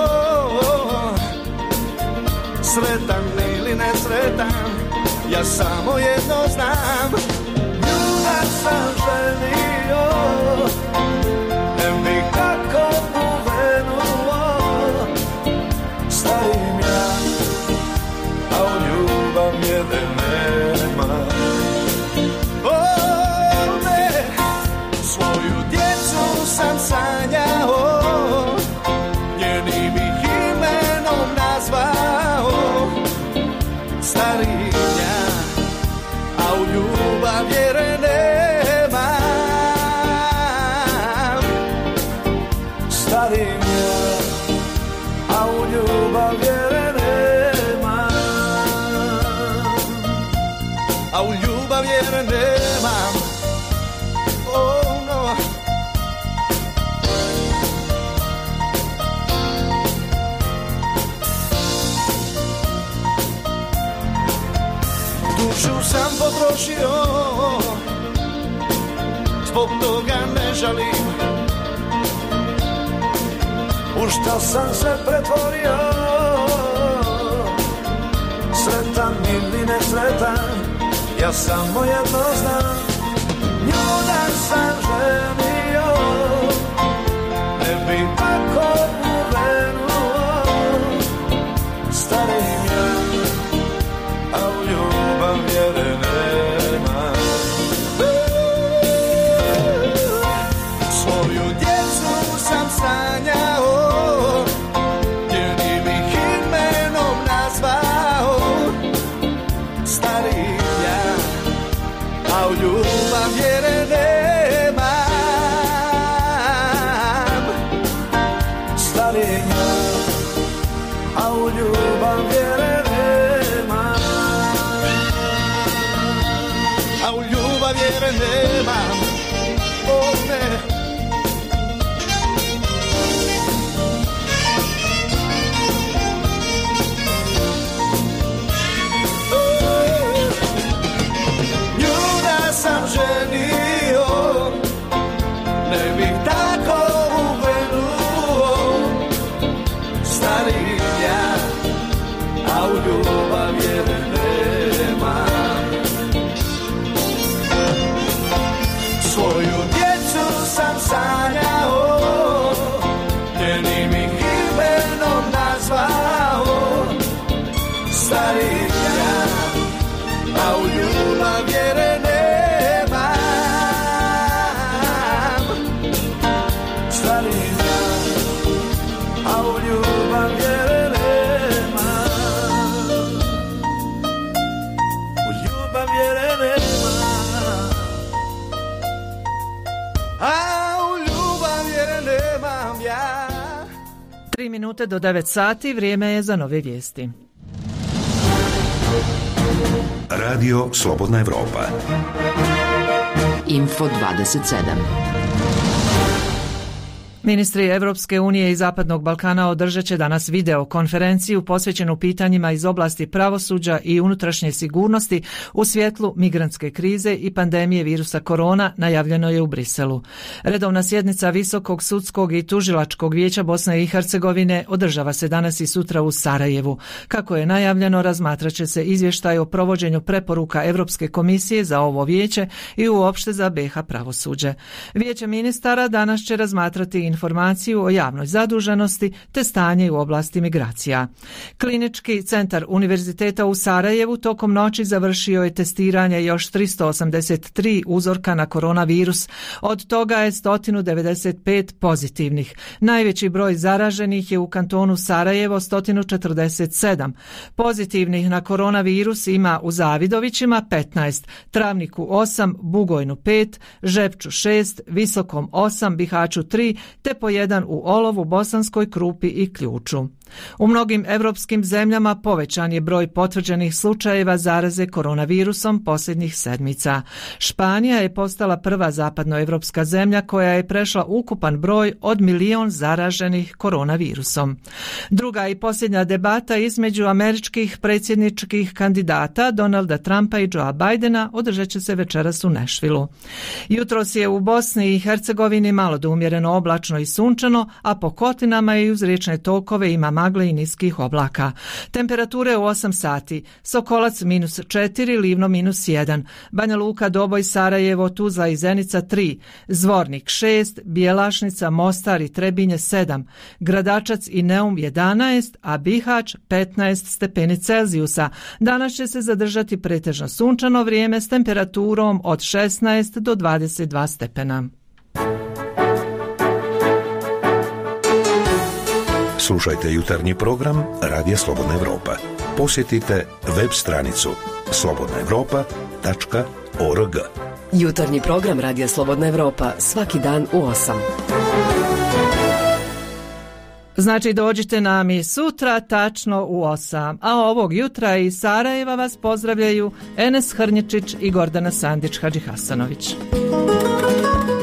Sretan ili nesretan, ja samo jedno znam. Ljubav sam želio, ne bi kako uvenuo. Starim ja, a u ljubav mjede nema. O ne, svoju djecu sam sanjao, njenim ih imenom nazvao. Starim ja, a u ljubav vjere nemam. Starim ja, a u ljubav vjere nemam. A u ljubav vjere nemam. Oh no. Dušu sam potrošio, zbog toga ne žalim. U što sam se pretvorio, sretan ili nesretan, ja samo jedno znam. Nju da sam želio, ne bi tako uvenuo. Starim ja, a u ljubav vjere nema. Svoju djecu sam sanjao, njenim ih imenom stanica, a u ljubav vjere nema. U ljubav vjere nema. A u ljubav vjere nemam ja. 3 minute do 9 sati, vrijeme je za nove vijesti. Radio Slobodna Evropa. Info 27. Ministri Evropske unije i Zapadnog Balkana održat će danas video konferenciju posvećenu pitanjima iz oblasti pravosuđa i unutrašnje sigurnosti u svjetlu migrantske krize i pandemije virusa korona, najavljeno je u Briselu. Redovna sjednica Visokog sudskog i tužilačkog vijeća Bosne i Hercegovine održava se danas i sutra u Sarajevu. Kako je najavljeno, razmatrat će se izvještaj o provođenju preporuka Europske komisije za ovo vijeće i uopšte za BiH pravosuđe. Vijeće ministara danas će razmatrati informaciju o javnoj zaduženosti te stanje u oblasti migracija. Klinički centar Univerziteta u Sarajevu tokom noći završio je testiranje još 383 uzorka na koronavirus, od toga je 195 pozitivnih. Najveći broj zaraženih je u kantonu Sarajevo 147. Pozitivnih na koronavirus ima u Zavidovićima 15, Travniku 8, Bugojnu 5, Žepču 6, Visokom 8, Bihaću 3 te po jedan u Olovu, Bosanskoj Krupi i Ključu. U mnogim evropskim zemljama povećan je broj potvrđenih slučajeva zaraze koronavirusom posljednjih sedmica. Španija je postala prva zapadnoevropska zemlja koja je prešla ukupan broj od 1 milion zaraženih koronavirusom. Druga i posljednja debata između američkih predsjedničkih kandidata Donalda Trumpa i Joea Bidena održat će se večeras u Nešvilu. Jutros je u Bosni i Hercegovini malo do umjereno oblačno i sunčano, a po kotinama i uz riječne tokove ima magle i niskih oblaka. Temperature u 8 sati. Sokolac -4, Livno -1. Banja Luka, Doboj, Sarajevo, Tuzla i Zenica 3. Zvornik 6, Bjelašnica, Mostar i Trebinje 7. Gradačac i Neum 11, a Bihać 15 stepeni Celzijusa. Danas će se zadržati pretežno sunčano vrijeme s temperaturom od 16 do 22 stepena. Slušajte jutarnji program Radija Slobodna Evropa. Posjetite web stranicu slobodnaevropa.org. Jutarnji program Radija Slobodna Evropa svaki dan u 8. Znači dođite nam i sutra tačno u 8. A ovog jutra iz Sarajeva vas pozdravljaju Enes Hrnječić i Gordana Sandić Hadžihasanović.